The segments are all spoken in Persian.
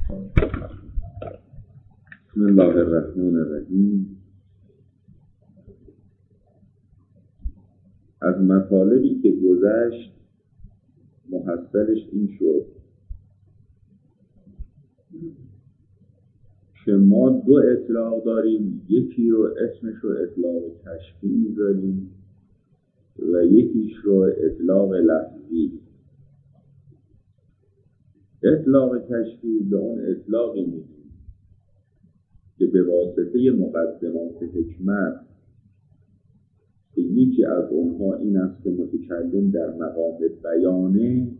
بسم الله الرحمن الرحیم. از مطالبی که گذشت محصلش این شد که ما دو اطلاق داریم، یکی رو اسمش رو اطلاق کشفی میذاریم و یکیش رو اطلاق لفظی. اطلاق کشفی به اون اطلاقی میگیم که به واسطه مقدمات حکمت که یکی از اونها این است که متکلم در مقام بیانه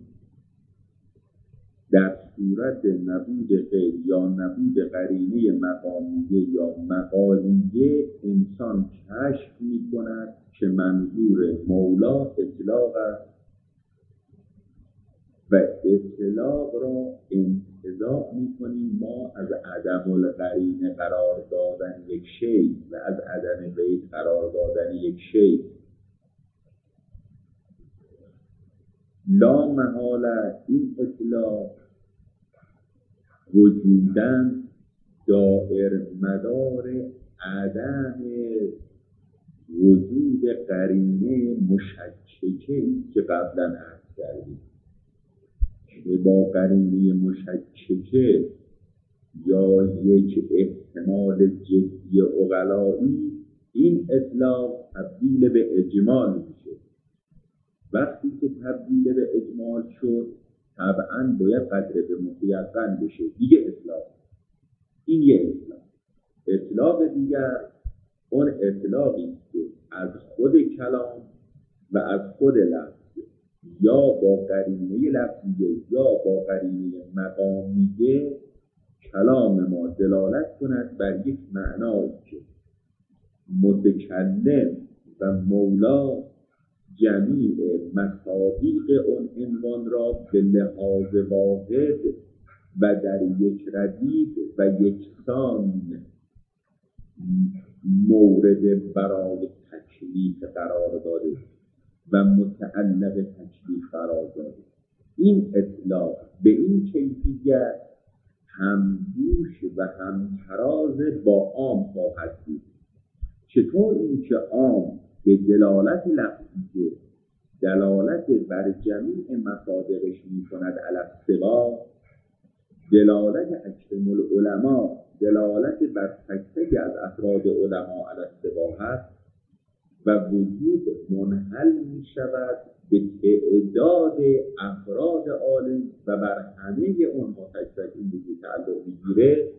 در صورت نبود غیر یا نبود قرینه مقامیه یا مقالیه انسان کشف می کند که منظور مولا اطلاق است و اطلاق را انتزاع می کنیم ما از عدم القرینه قرار دادن یک شی و از عدم غیر قرار دادن یک شی. لا محاله این اطلاق وجودن دائر مدار عدم وجود قرینه مشککه‌ای که قبلا عرض کردیم که با قرینه مشککه یا یک احتمال جدی عقلایی این اطلاق تبدیل به اجمال میشه. وقتی که تبدیل به اجمال شد طبعاً باید قدر به متیقن بشه دیگه اطلاق. این یه اطلاق. اطلاق دیگر اون اطلاقی که از خود کلام و از خود لفظ یا با قرینه لفظیه یا با قرینه مقامیه کلام ما دلالت کند بر یک معنایی که متکلم و مولا جمیع مصادیق اون عنوان را به لحاظ واحد و در یک ردیف و یکسان مورد برای تکلیف قرار داده و متعلق تکلیف قرار داده. این اطلاق به این کیفیت همگوش و همتراز با عام خواهد بود. چطور اینکه عام به دلالت لفظی دلالت بر جمیع مصادیقش می کند علی السوا، دلالت اکرم العلماء دلالت بر تک تک از افراد علما علی السوا هست و وجود منحل می شود به تعداد افراد عالم و بر همه اون تک تک این وجود تعلق میگیره.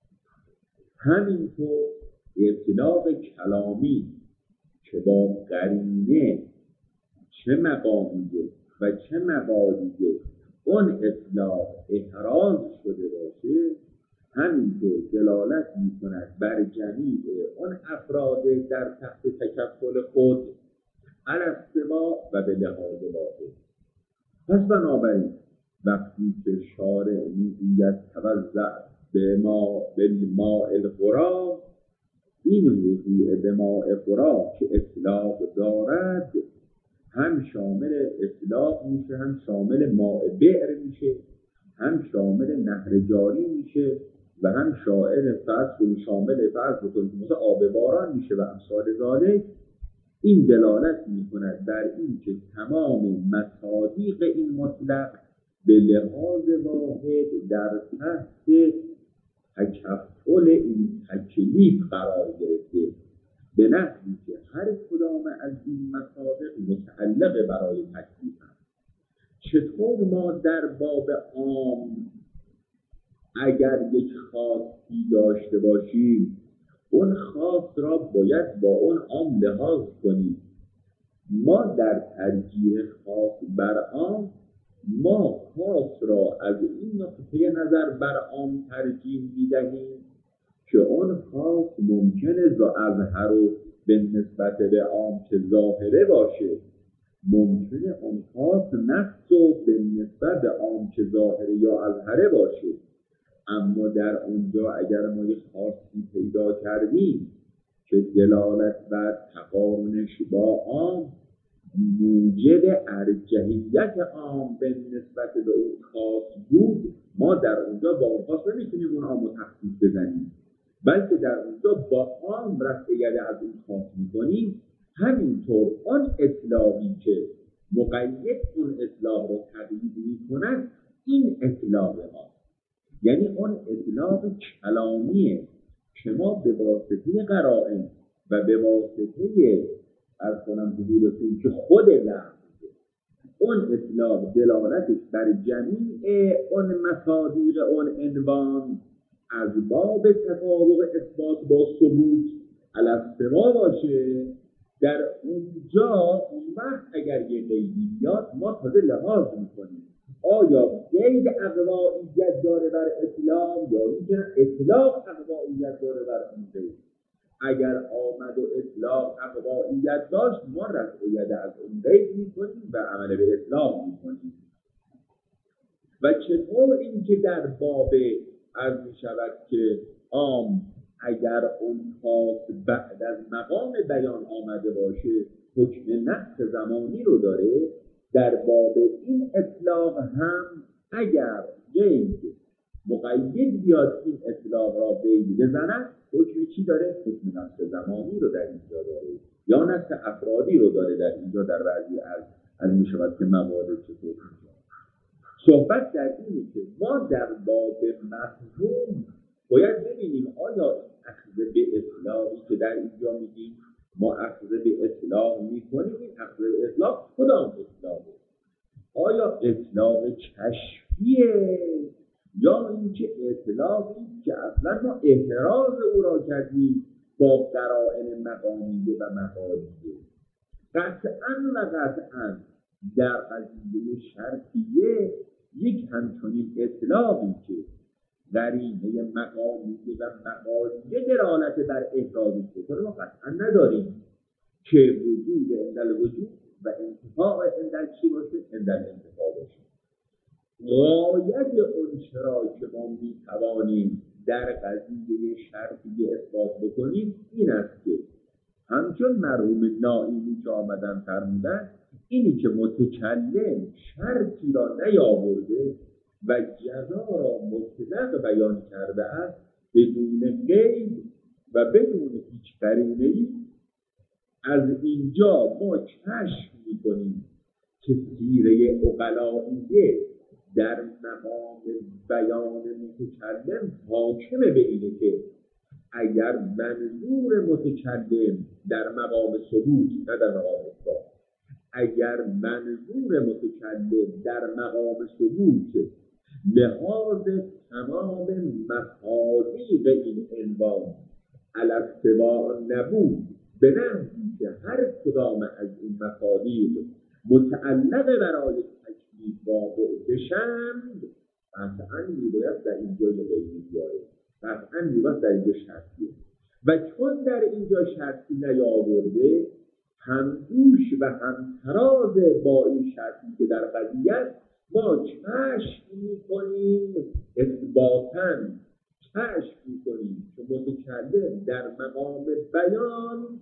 همینطور اطلاق کلامی که با قرینه چه مقامیه و چه مقالیه اون اطلاق احراز شده باشه همینطور دلالت می کند بر جمیع اون افراد در تحت تکفل خود علی السوا و به لحاظ واحد. پس بنابراین وقتی که شارع میگوید توزع به ما بالماء القرى، این وضوع به ماء قرى که اطلاق دارد هم شامل اطلاق میشه، هم شامل ماء بئر میشه، هم شامل نهر جاری میشه و هم شامل فرض مثل آب باران میشه و امثال ذالک. این دلالت میکند بر این که تمام مصادیق این مطلق به لحاظ واحد در تحت تکفل این تکلیف قرار گرفته، به نحوی که هر کدام از این مصادیق متعلق برای تکلیف هست. چطور ما در باب عام اگر یک خاصی داشته باشیم اون خاص را باید با اون عام لحاظ کنیم. ما در ترجیح خاص بر عام ما خاص را از این نقطه نظر بر عام ترجیح میدهیم که اون خاص ممکنه اظهر و به نسبت به عام که ظاهره باشه، ممکنه اون خاص نقص و به نسبت به عام که ظاهره یا اظهره باشه. اما در اونجا اگر ما یک خاصی پیدا کردیم که دلالت بر تقارنش با عام موجب ارجحیت عام به نسبت به اون خاص بود ما در اونجا با اون خاص نمیتونیم اون عام و تخصیص بزنیم، بلکه در اونجا با عام رفع ید از اون خاص میکنیم. همینطور آن اطلاقی که مقید اون اطلاق رو تقیید میکند این اطلاق ما، یعنی اون اطلاق کلامیه که ما به واسطه قرائن و به واسطه از کنم حضورتون که خود لفظ اون اطلاق دلالتش بر جمیع اون مصادیق اون عنوان از باب تطابق اثبات با ثبوت علی السوا باشه، در اونجا اون وقت اگر یه قیدی بیاد ما تازه لحاظ میکنیم آیا قید اقوائیت داره بر اطلاق یا اینکه اطلاق اقوائیت داره بر اون قید. اگر آمد و اطلاق اقوائیت داشت ما رفع ید از اون قید میکنیم و عمل به اطلاق میکنیم. و چطور اینکه در باب عرض میشود که عام اگر اون خاص بعد از مقام بیان آمده باشه حکم نقص زمانی رو داره، در باب این اطلاق هم اگر قید مقید بیاد این اطلاق را قید بزند حکم چی داره؟ حکم نقص زمانی رو در اینجا داره یا نقص افرادی رو داره در اینجا در بعضی از میشود که موارد چطور صحبت در اینه که ما در باب مفهوم باید ببینیم آیا اخذ به اطلاقی که در اینجا میگیم ما اخذ به اطلاق میکنیم، این اخذ به اطلاق کدام اطلاقه؟ آیا اطلاق کشفیه یا اینکه اطلاقی که اصلا ما احراز او را کردیم با قرائن مقامیه و مقالیه؟ قطعاً و قطعاً در قضیه شرطیه یک همچنین اطلاقی که قرینه مقامیه و مقالیه دلالت بر احراز کنه ما قطعا نداریم که وجود اندل وجود و انتفاع اندل چی باشه؟ اندل انتفاع باشه. غایت اون چرا که ما میتوانیم در قضیه شرطیه اثبات بکنیم این است که همچون مرحوم نائینی که آمدن فرمودن اینی که متکلم شرطی را نیاورده و جزا را مطلق بیان کرده است بدون قید و بدون هیچ قرینه‌ای، از اینجا ما کشف می‌کنیم که سیره عقلائیه در مقام بیان متکلم حاکمه به اینه که اگر منظور متکلم در مقام ثبوت نه در مقام اثبات، اگر منظور متکلم در مقام ثبوت لحاظ تمام مصادیق این عنوان علی السوا نبود، به نحوی که هر کدام از این مصادیق متعلق برای تکلیف واقع بشند، قطعاً میباید در اینجا غیبی بیاره، قطعاً میباید در اینجا شرطیه. و چون در اینجا شرطی نیاورده، هم دوش و هم تراز با این شرطی که در قضیه ما کشف میکنیم، اثباتاً کشف میکنیم که متکلم در مقام بیان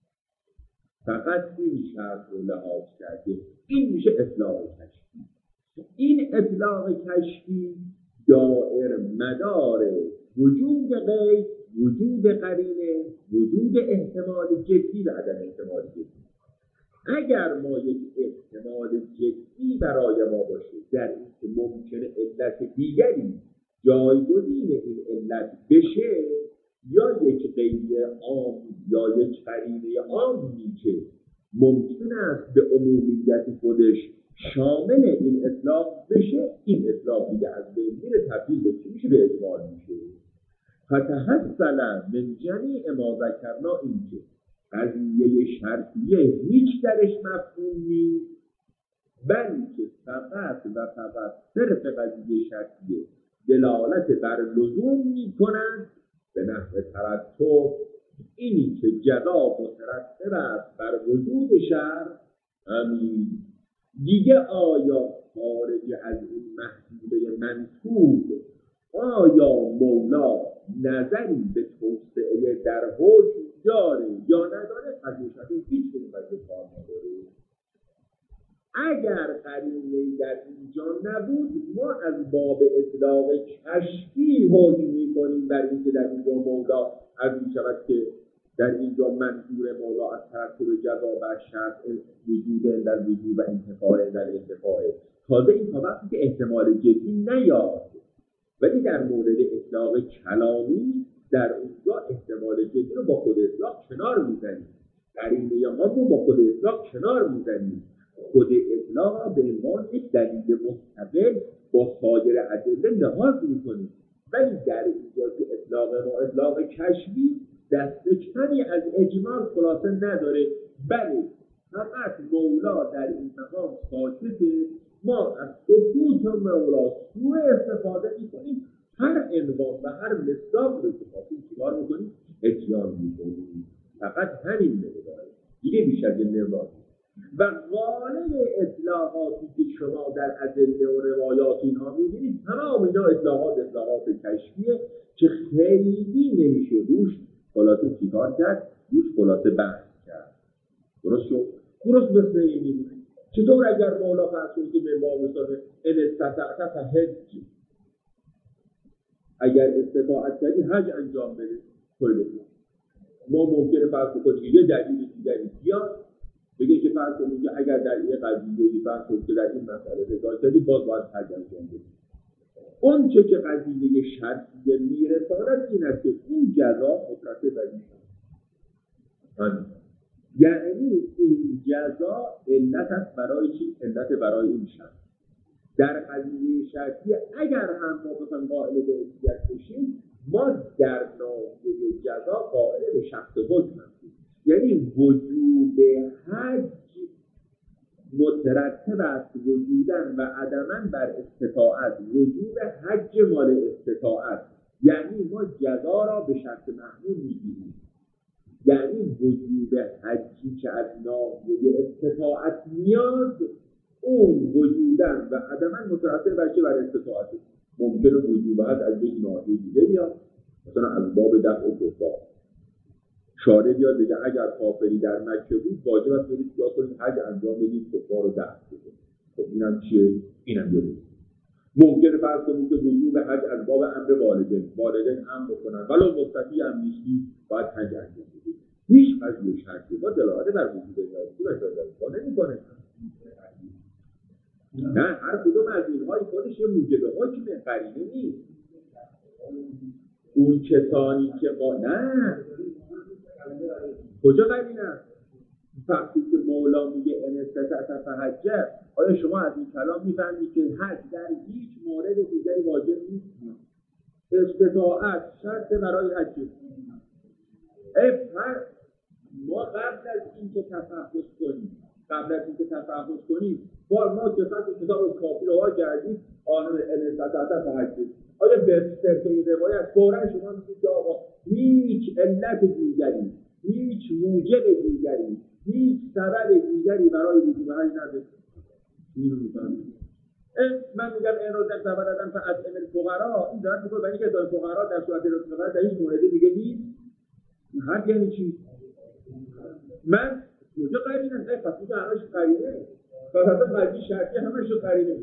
فقط این شرط رو لحاظ کرده. این میشه اطلاق کشفی. این اطلاق کشفی دائر مدار وجود غیب، وجود قرینه، وجود احتمال جدی و عدم احتمال جدی. اگر ما یک احتمال جدی برای ما باشه در این که ممکنه علت دیگری جایگزین این علت بشه، یا یک قید عام یا یک قرینه عامی که ممکن است به عمومیت خودش شامل این اطلاق بشه، این اطلاق دیگه از بین میره، تبدیل به چی میشه؟ به اجمال میشه. فتحصل من جمیع ما ذکرنا اینکه قضیه شرطیه هیچ درش مفهوم نیست، بلکه فقط و فقط صرف قضیه شرطیه دلالت بر لزوم میکنند به نحو ترتب، اینی که جزا مترتب است بر وجود شرط همین دیگه. آیا خارج از این محدوده منطوق آیا مولا نظری به توسعه در حکم داره یا نداره؟ قضیه شرطی هیچ کنیم قضیه کار نداره. اگر قرینه‌ای در اینجا نبود ما از باب اطلاق کشفی حکم می‌کنیم بر اینکه در اینجا مولا از این شود که در اینجا منظور مولا از ترتب جزا بر شرط وجود در وجود و انتفاع در انتفاع. تازه این تا وقتی که احتمال جدی نیاد، ولی در مورد اطلاق کلامی در اونجا احتمال جدی رو با خود اطلاق کنار میزنیم، قرینه ها رو با خود اطلاق کنار میزنیم، خود اطلاق را به عنوان یک دلیل مستقل با سایر ادله لحاظ میکنیم. ولی در اینجا که اطلاق ما اطلاق کشفی دست کمی از اجمال خلاصه نداره، بله فقط مولا در این مقام ساکته. ما از ثبوت مولا سوء استفاده میکنیم، هر عنوان و هر مصداق رو که خواستیم چیکار میکنیم؟ اتیان میکنیم. فقط همین مقداره، دیگه بیش از این نمی‌رسیم. و غالب اطلاقاتی که شما در ادله و روایات اینها می‌بینید تمام اینا اطلاقات کشفیه که خیلی نمیشه روش خلاصه چیکار کرد، روش خلاصه بحث کرد. درست شد؟ درست مثل این می‌بینید چطور اگر مولا فرض کنید که به ما مثلا ان استطعت فحج، اگر استطاعت کردی حج انجام بده، خیلی خوب. ما ممکنه فرض کنیم یه دلیل دیگری بیاد بگه که فرض کنید که اگر در این قضیه فرض کنید که در این مسئله رضا کردی باز باید حج انجام بدی. اون چه که قضیه شرطیه میرساند این است که این جزا مترتب بر این شد. یعنی این جزا علت است برای چی؟ علت برای این شرط. در قضیه شرطیه اگر هم ما بخوایم قائل به علیت بشیم، ما در ناحیه جزا قائل به شخص حکم هستیم. یعنی وجوب حج مترتب است وجودن و عدمن بر استطاعت. وجوب حج مال استطاعت، یعنی ما جزا را به شرط محمول میگیریم. یعنی وجوب حجی که از ناحیه استطاعت میاد، اون وجودن و عدمن مترتب بر چه؟ بر استطاعت. ممکنه وجوب حج از یک ناحیه دیگه بیاد، مثلا از باب دفع کفار. شارع بیاد بگه اگر کافری در مکه بود واجب است برید یا کنید حج انجام بدید کفار رو دفع کنید. خب اینم چیه؟ اینم یه بود. ممکنه فرض کنید که وجوب حج از باب امر والدین هم بکنن ولو مستطیع هم نیستی باید حج انجام بدید. هیچ قضیه شرطی با دلالت بر وجود الله نمی‌کنه. نه، هر کدوم از اینهای خودش یه موجب حکم قرینه نیست. اون کسانی که نه کجا قرینه است؟ وقتی که مولا میگه ان استطعت فحج، آیا شما از این کلام میفهمید که حج در هیچ مورد دیگری واجب نیست؟ استطاعت شرط برای حج. ما قبل از اینکه تفحص کنیم با ما کتاب کافی رو کردیم آن ان استطعت فحج. آیا به این روایت فوراً شما میگید که آقا هیچ علت دیگری، هیچ موجب دیگری، هیچ سبب دیگری برای وجوب حج نداره؟ اینو میفهمید. من میگم این رو در سبب دادن فقط امر فقرا، این دارد میگه برای که دار فقرا در صورت رسالت در هیچ مورد دیگه نیست. حد یعنی چی؟ من کجا قرینه؟ پس میگه همش قرینه. فقط قضیه شرطی همش قرینه.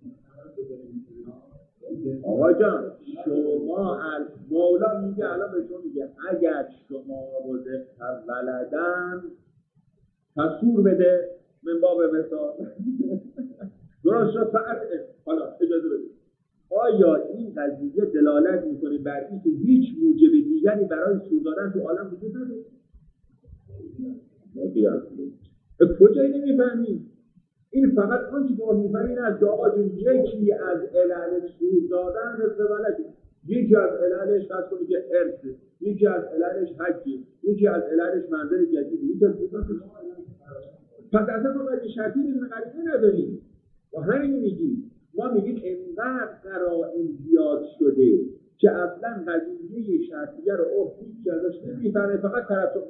آقا جان شما مولا میگه الان به شما میگه اگر شما رزق ولدن تصور بده من باب مثال درست شد. فقط حالا اجازه بدید، آیا این قضیه دلالت میکنه بر اینکه هیچ موجب دیگری برای سور دادن تو عالم وجود نداره؟ کجایی نمیفهمید؟ این فقط آنچه که ما میفهمیم از آقا جون یکی از علل سور دادن مثل ولده، یکی از عللش فرض کنید که ارث، یکی از عللش حجه، یکی از عللش منظر جدیدی، یکی از پس اصلا ما باید شرطی بدون قرینه نداریم. و همین میگیم، ما میگیم انقدر قرائن زیاد شده که اصلا قضیه شرطیه رو عرف هیچ ازش نمیفهمه، فقط ترتب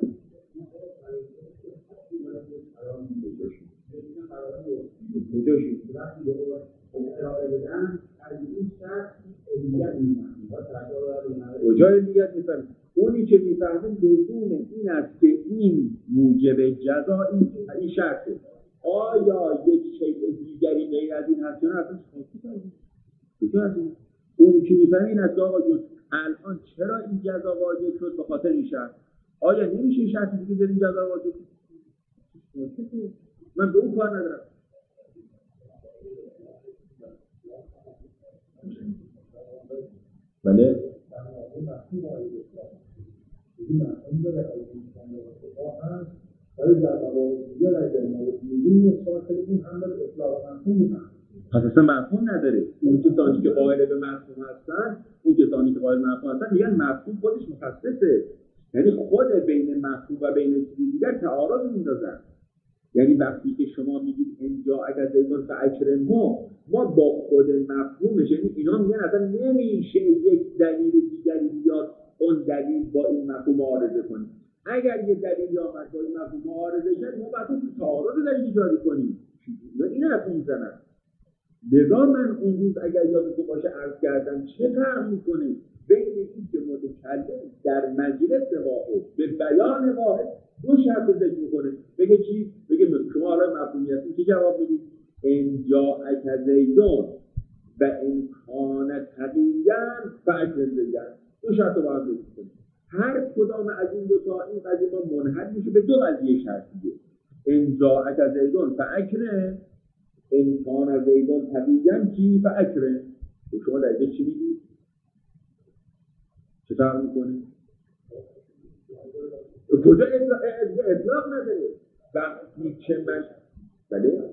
کجای دیگر میفهمه. اونی که میفهمه لزوم این است که این موجب جزا این شرطه. آیا یک شیء دیگری غیر از این هست یا نه؟ اصلا کجا هست؟ اونی که میفهمه این است آقا جون الان چرا این جزا واجب شد؟ به خاطر این شرط. آیا نمیشه شرطی دیگه بریم جزا واجب؟ من به اون کار ندارم. بله پس اصلا مفهوم نداره. اون کسانی که قائل به مفهوم هستن، اون کسانی که قائل به مفهوم هستن میگن مفهوم خودش مخصصه، یعنی خود بین مفهوم و بین چیزی دیگر تعارض میندازن. یعنی وقتی که شما میگید اینجا اگر زیدون فاکرمه، ما با خود مفهومش، یعنی اینا میگن اصلا نمیشه یک دلیل دیگری بیاد اون دلیل با این مفهوم معارضه کنه. اگر یه دلیلی آمد با این مفهوم معارضه شد، ما باید تعارض دلیل جاری کنیم. این حرف میزنن. لذا من اون روز اگر یادتون باشه عرض کردم چه فرق میکنه بین این که متکلم در مجلس واحد به بیان واحد دو شرط ذکر میکنه. بگه چی؟ بگه شما حالا مفهومیتی چه جواب میدید؟ ان جاءک زیدون و ان کان تقیا فاکرم زیدن. دو شرط رو با هم ذکر میکنه. هر کدام از این دو تا این قضیه ما منحل میشه به دو قضیه شرطیه. ان جاءک زیدون فاکرم، ان کان زیدون تقیا چی؟ فاکرم. شما در اینجا چی میگید؟ چه فرق میکنه؟ کجا اطلاق نداره؟ وقتی که من بله؟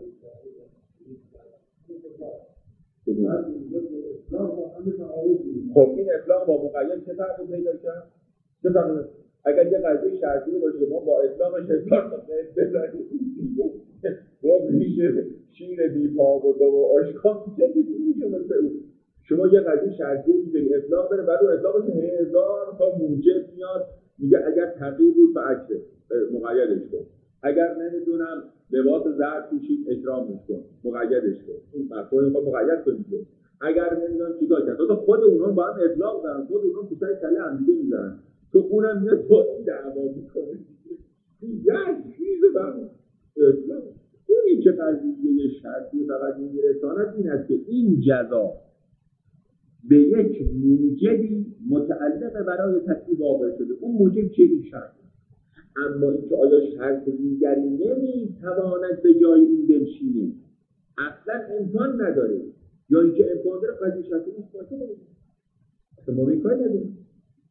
خب این اطلاق با مقید چه فرقی پیدا کرد؟ چه فرقی؟ اگر یه قضیه شرطی باشه ما با اطلاقش اطلاق بزنیم با میشه شیر بیپا و دو و آشکان چه میشه مثل اون؟ شما یه قضیه شرطی میشه اطلاق بره، بعد اون اطلاقش 1000 تا موجب میاد میگه اگر تقی بود فاکره مقیدش کن، اگر نمیدونم لباس زرد پوشید اکرامش کن مقیدش کن. این مفهوم رو مقید کنید. اگر نمیدونم چیکار کرد تو خود اونها با هم اطلاق دارن، خود اونها تو سر کله هم دیگه میذارن، تو اونم میاد تو این دعوا میکنه. این یک چیز برام اطلاق اونی که قضیه شرطی فقط میرساند این است که این جزا به یک موجبی متعلق برای تکلیف واقع شده. اون موجب چه شرط؟ اما اینکه آیا شرط دیگری نمیتواند به جای این بنشینه اصلا امکان نداره، یا اینکه امکان داره قضیه شرطی مستقل نمیشه. اصلا ما این کار نداریم.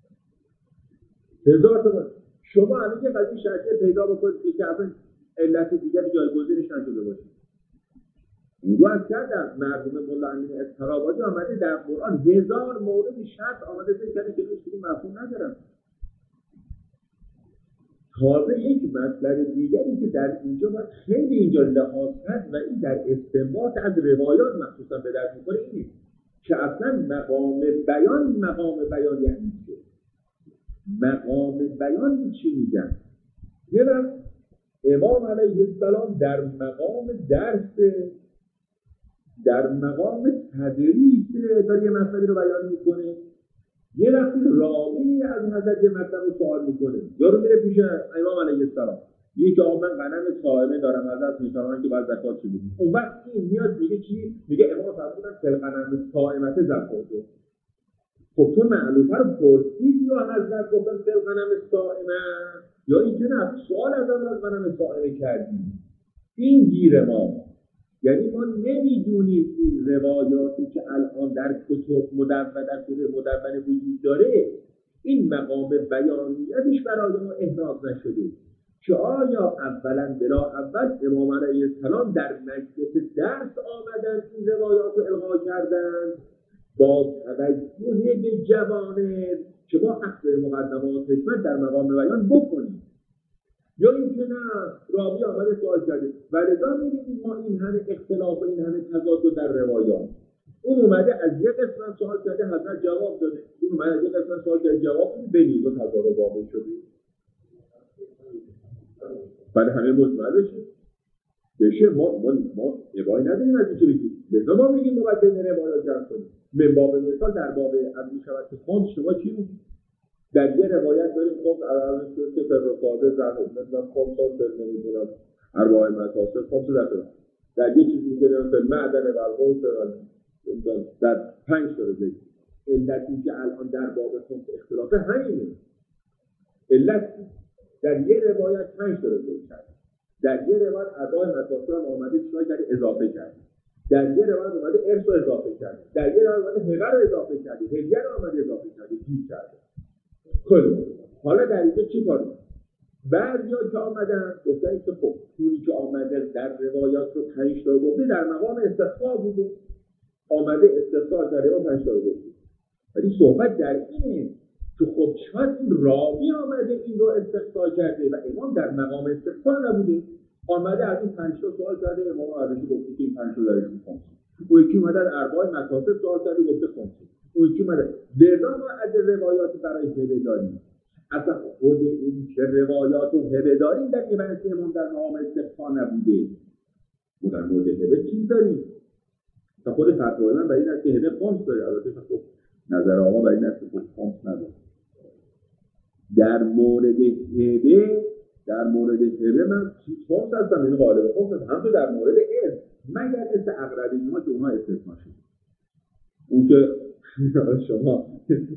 1000 تا شما همین که قضیه شرطی پیدا بکنید که اصلا علت دیگری جایگزینش نشده باشه. میگو از کردم مرحوم مولا امین اضطرابادی آمده در قرآن 1000 مورد شرط آمده ذکر که هیچ مفهوم ندارن. تازه یک مطلب دیگری که در اینجا باید خیلی اینجا لحاظ کرد و این در استنباط از روایات مخصوصا به دست می‌خوره اینه که اصلا مقام بیان یعنی چه؟ مقام بیان چی میگن؟ یه وقت امام علیه السلام در مقام درس، در مقام تدریس داره یه مسئله رو بیان میکنه، یه وقتی راوی از حضرت یه مطلب رو سوال میکنه، یارو میره پیش امام علیه السلام میگه که آقا من غنم صائمه دارم حضرت میفرمایند که باید زکات چه بدیم. اون وقت این میاد میگه چی؟ میگه امام فرمودن فی الغنم صائمه زکات. خب تو معلومه رو پرسید یا حضرت گفتن فی الغنم صائمه، یا اینکه نه سوال از غنم صائمه کردی؟ این گیر ما، یعنی ما نمیدونیم این روایاتی که الان در کتب مدون وجود داره این مقام بیانیتش برای ما احراز نشده که آیا اولا بلا اول امام علیه السلام در مجلس درس آمدن این روایات رو القا کردن با توجه به جوانب که با اخذ مقدمات حکمت در مقام بیان بکنیم، یا اینکه نه راوی آمده سوال کرده و لذا می‌بینیم ما این همه اختلاف و این همه تضاد در روایات. اون اومده از یک قسمت سوال کرده حضرت جواب داده، اون اومده از یک قسمت سوال کرده جواب داده، بین دو تضاد واقع شده. بعد همه مطمئن بشه ما ابایی نداریم از این که بگیم. لذا ما میگیم ما باید بین روایات جمع کنیم. من باب مثال در باب از میشود که خود شما چی میگید؟ در یه روایت داریم خب که فرقاده زن نمیدونم خمسان نمیدونم ارباع مکاسب خب در یه چیزی که در معدن و القوس در 5 تا ذکر. علتی که الان در باب خمس اختلاف همینه. علت در یه روایت 5 تا ذکر کرد. در یه روایت ارباع مکاسب هم آمده چیزایی کرده اضافه کرد. در یه روایت اومده ارث رو اضافه کرد. در یه روایت اومده هبه رو اضافه کرد. هدیه رو اومده اضافه کرد. گیر کرده. خیلی. حالا در اینجا چی کاری؟ بعضیا که آمدن گفتن که خب پولی که آمده در روایات رو 5 تا گفته در مقام استثناء بوده. آمده استثناء در روایات 5 تا گفته. ولی صحبت در اینه که خب شاید این راوی آمده این رو استثناء کرده و امام در مقام استثناء نبوده. آمده از این 5 تا سوال کرده امام عربی گفته که این 5 تا درشون خمسه. اون یکی اومده از ارباع مکاسب سوال کرده گفته خمسه. اون یکی اومده لذا ما از روایات برای هبه داریم. اصلا خود این که روایات و هبه داریم در این بحث امام در مقام استثناء نبوده. ما در مورد هبه چیز داریم. تا خود فتوای من برای این است که هبه خمس داره. البته خب نظر آقا برای این است که خمس نداره. در مورد هبه من خمس هستم، این غالب خمس هستم. همچنین در مورد ارث مگر ارث اقربین ها که اونها استثناء شد. اون که شما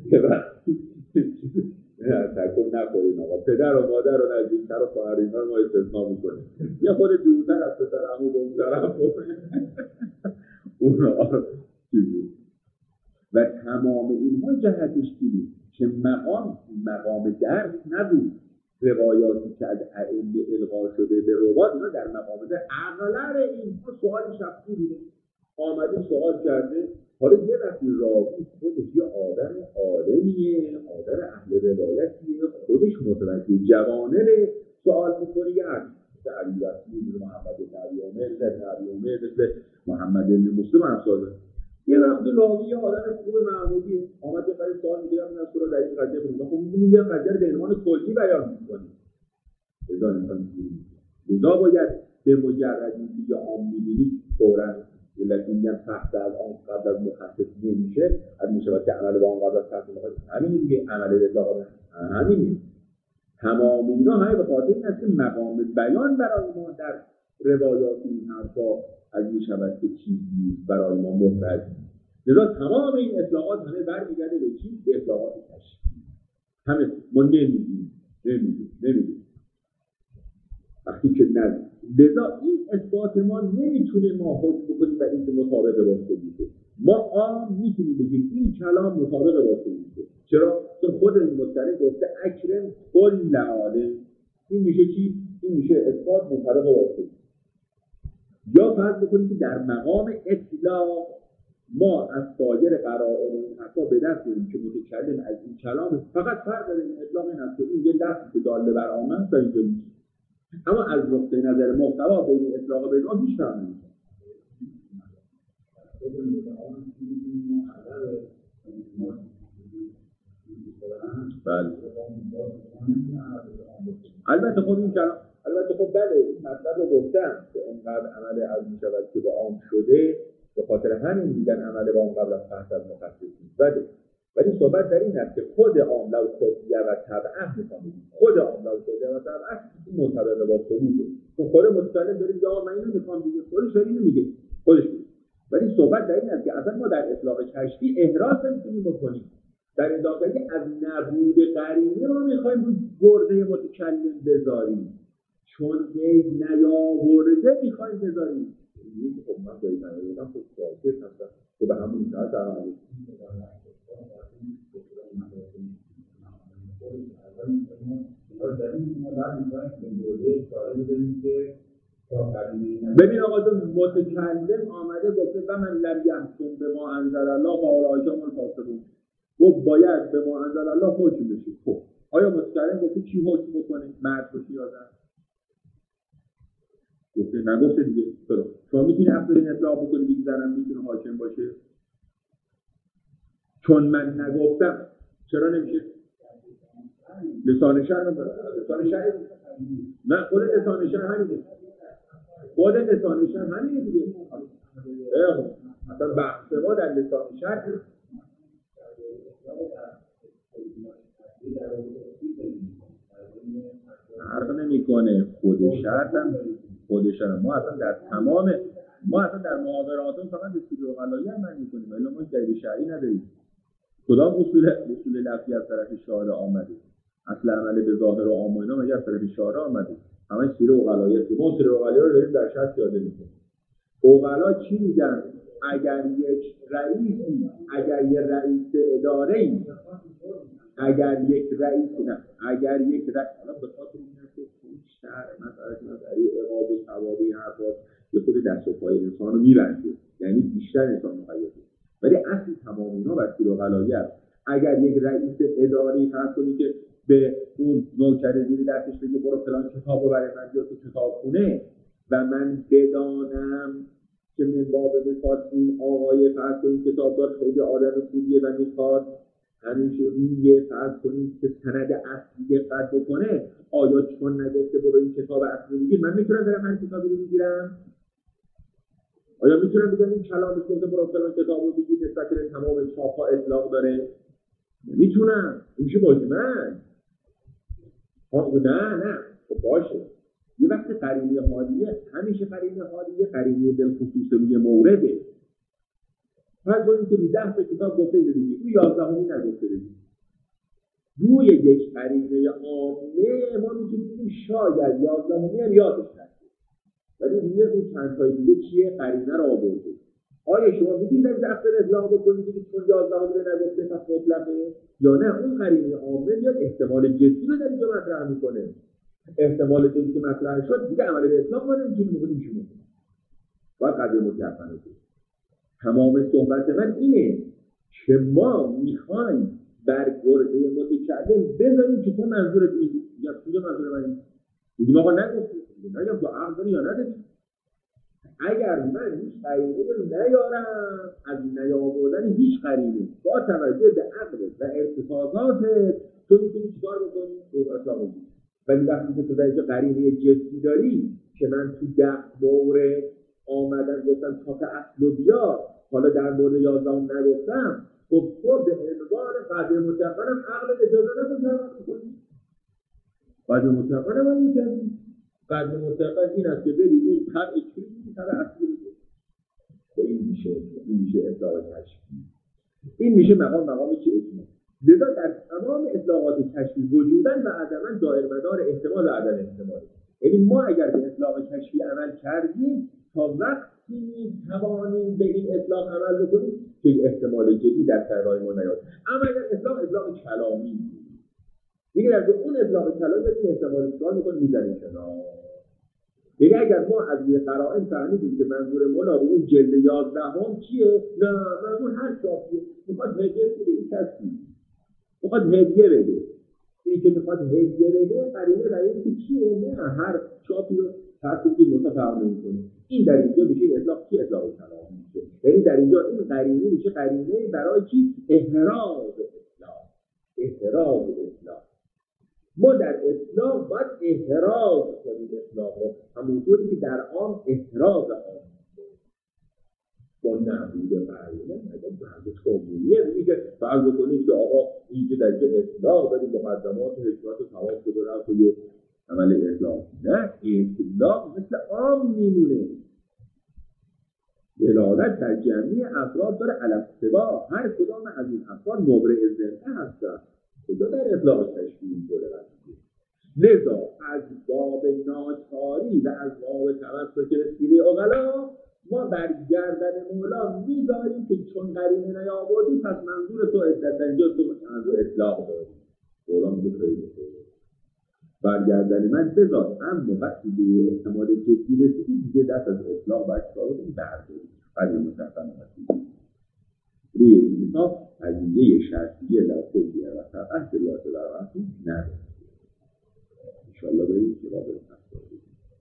تکون نخورین آقا پدر و مادر و نزدیکتر و خواهر اینا رو ما استثناء میکنیم. یا خود دورتر از پسر عمو به اون طرف اونها چیزی. و تمام اینها جهتش دیدیم که مقام درس نبود. روایاتی که از ائمه القا شده به روات اینا در مقام درس. اغلب اینها سوال شخصی بوده. آمده سوال کرده. حالا یه وقتی راوی خودش یه آدم عالمیه، آدم اهل روایتیه، خودش متوجه جوانب سوال میکنه. یه علی رسول محمد بن ابی عمر مثل محمد بن مسلم امثال. یه وقتی راوی یه آدم خوب معمولیه، آمده برای سوال میگه من از تو در این قضیه بودم. خب می‌بینیم یه قضیه به عنوان کلی بیان می‌کنه. لذا باید به مجرد اینکه عام می‌بینید فوراً لکن میگن فقط از آن قبل از مخصص نمیشه. از میشه که عمل با آن قبل از فقط مخصص همینی دیگه. عمل اطلاق همینی. تمام اینا همه به خاطر این است که مقام بیان برای ما در روایات این حرفا از میشود که چیزی برای ما مفرد. لذا تمام این اطلاقات همه برمیگرده به چی؟ به اطلاقات تشریعی. همه ما نمیدیم وقتی که نزد. لذا این اثبات ما نمیتونه ما حکم بکنیم و این که مطابق با سنته. ما عام میتونیم بگیم این کلام مطابق با سنته. چرا؟ چون خود مستند گفته اکرم کل عالم. این میشه چی؟ این میشه اثبات مطابق با سنته. یا فرض بکنیم که در مقام اطلاق ما از سایر قرائن و حتی به دست بریم که متکلم از این کلام فقط فرق داره. این اطلاق این است که این یه لفظی که داله بر آمد تا اینجا میشه. اما از نقطه نظر محتوا بین اطلاق بین آن هیچ فرق نمی‌کنه. بله. البته خب این کلام بله این مطلب رو گفتم که اینقدر عمل از میشود که به عام شده به خاطر همین میگن عمل با آن قبل از فحص از مخصص نیست. ولی صحبت در این است که خود عام لو کدیه و تبعه می‌کنه. خود عام لو کدیه و تبعه این منطبق با ثبوته. تو خود متکلم داره میگه آقا من اینو میخوام دیگه، خودش اینو میگه خودش میگه. ولی صحبت در این است که اصلا ما در اطلاق کشفی احراز نمیتونیم بکنیم. در اضافه از نبود قرینه ما میخوایم رو گرده متکلم بذاریم. چون قید نیاورده میخوایم بذاریم. این خب من قید نیاوردم خب ساکت هستم که به همون شرط عملی. ببین آقا تو متکلم آمده گفته و من لم یحکم به ما انزل الله فاولئک هم الفاسقون. گفت باید به ما انزل الله حکم بشه. خب آیا متکلم گفته چی حکم بکنه؟ مرد باشی یا زن؟ گفته نگفته دیگه. شما میتونی حق این اطلاق بکنی دیگه زنم میتونه حاکم باشه؟ چون من نگفتم چرا نمیشه؟ لسان شرع نه خود لسان شرع همینه. خود لسان شرع همینه دیگه. مثلا بحث ما در لسان شرع فرق نمیکنه. خود شرط هم خودشان. ما اصلا در محاوراتون فقط اصول اقلایی عمل میکنیم، ولی ما دلیل شرعی نداریم. کدام اصول لفظی از طرف شارع آمده؟ اصل عمل به ظاهر و عام و اینا مگه از طرف شارع آمده؟ همه سیر اقلایی است. ما سیر اقلایی رو داریم در شرط پیاده میکنیم. اقلا چی میگن؟ اگر یک رئیس اداره‌ای اگر یک رئیس حالا به خاطر اینکه تو شهر مثلا برای عقاب و ثواب این حرفات یه خود دست و پای انسان رو میبنده، یعنی بیشتر انسان مقیده، ولی اصل تمام اینا بر سیر اقلایی است. اگر یک رئیس اداری فرض کنی که به اون نوکر زیر دستش بگه برو فلان کتابو برای من بیار تو کتابخونه و من بدانم که من باب میخواد این آقای فرض کنیم کتابدار خیلی آدم خوبیه و میخواد همیشه روی فرض کنیم که سند اصلی دقت بکنه، آیا چون نگفته برو این کتاب اصلی رو بگیر من میتونم برم هر کتابی رو بگیرم؟ آیا میتونم بگم این کلامش گفته برو فلان کتاب رو بگیر نسبت به تمام چاپ‌ها اطلاق داره؟ نمیتونم. میشه بازی من نه خب باشه. یه وقت قرینه حالیه، همیشه قرینه بالخصوص روی مورده. فرض کنید که 10 تا کتاب گفته اینو بگید، روی 11 نگفته بگید. روی یک قرینه عامه ما میتونیم بگیم شاید 11 هم یادش رفته، ولی روی اون چند تای دیگه چیه؟ قرینه رو آورده. آیا شما میتونید در دفتر اطلاق بکنید که چون 11 رو نگفته پس مطلقه، یا نه اون قرینه عامه میاد احتمال جدی رو در اینجا مطرح میکنه؟ احتمال جدی که مطرح شد دیگه عمل به اطلاق ما نمیتونیم بکنیم. باید قدر متعفنه کنیم. تمام صحبت من اینه که ما میخوایم بر گرده متکلم بذاریم که تو منظورت این یا کجا منظور من این میگیم آقا نگفتیم نگم تو عقل داری یا نداری. اگر من هیچ قرینه رو نیارم از نیاوردن هیچ قرینه با توجه به عقل و ارتکازات تو میتونی چیکار بکنی؟ تو اطلاق بکنی. ولی وقتی که تو در اینجا قرینه جدی داری که من تو 10 دوره آمدن گفتم چاپ اصل و بیار، حالا در مورد 11 نگفتم، خب تو به عنوان قدر متقنم عقل اجازه نداره کنی. قدر متقنم هم میکنی. قدر متقن این است که بری اون طبع چیزی طبع اصلی رو بگی. خب این میشه اطلاق کشفی. این میشه مقام چی اجماع. لذا در تمام اطلاقات کشفی وجودن و عدمن دائر مدار احتمال و عدم احتمال. یعنی ما اگر به اطلاق کشفی عمل کردیم تا وقتی توانیم به این اطلاق عمل بکنیم که احتمال جدی در سرای ما نیاد. اما اگر اطلاق کلامی دیگه در اون اطلاق کلامی این احتمال سوال میکنیم میزنیم کنار. یعنی اگر ما از یه قرائن فهمیدیم که منظور مولا به اون جلد 11 چیه؟ نه منظور هر شاپیه میخواد هدیه بده این کسی میخواد هدیه بده. این که میخواد هدیه بده قرینه برای اینکه چیه؟ نه هر شاپی رو ترتیبی متفاوت می‌کنه. این در اینجا میشه اطلاق کی اطلاق کلامی میشه. یعنی در اینجا این قرینه میشه قرینه برای چی؟ احراز اطلاق. ما در اطلاق باید احراز کنیم اطلاق رو، همونطوری که در عام احراز عام با نبود قرینه اگر بحث قبولیه میگه فرض بکنید که آقا اینجا در اینجا اطلاق داریم مقدمات و حکمت و تمام شده رفت و یه عمل اطلاق. نه اطلاق مثل عام میمونه. دلالت در جمعی افراد داره علی السوا. هر کدام از این افراد مبرئ ذمه هستن. خدا در اطلاق تشکیل کنه. لذا از باب ناچاری و از باب توسط رسیله اغلا ما بر گردن مولا میذاریم که چون قرینه نیاوردی پس منظور تو عدت اینجا تو منظور اطلاق داری. مولا میگه خیلی برگردن من بذار، اما وقتی به احتمال جدی رسیدی دیگه دست از اطلاق باید چکار کنی برداری. قدر متفن هستی روی این حساب هزینه شرطیه لازمیه و طبعا که لازم برای نداره. انشاءالله بریم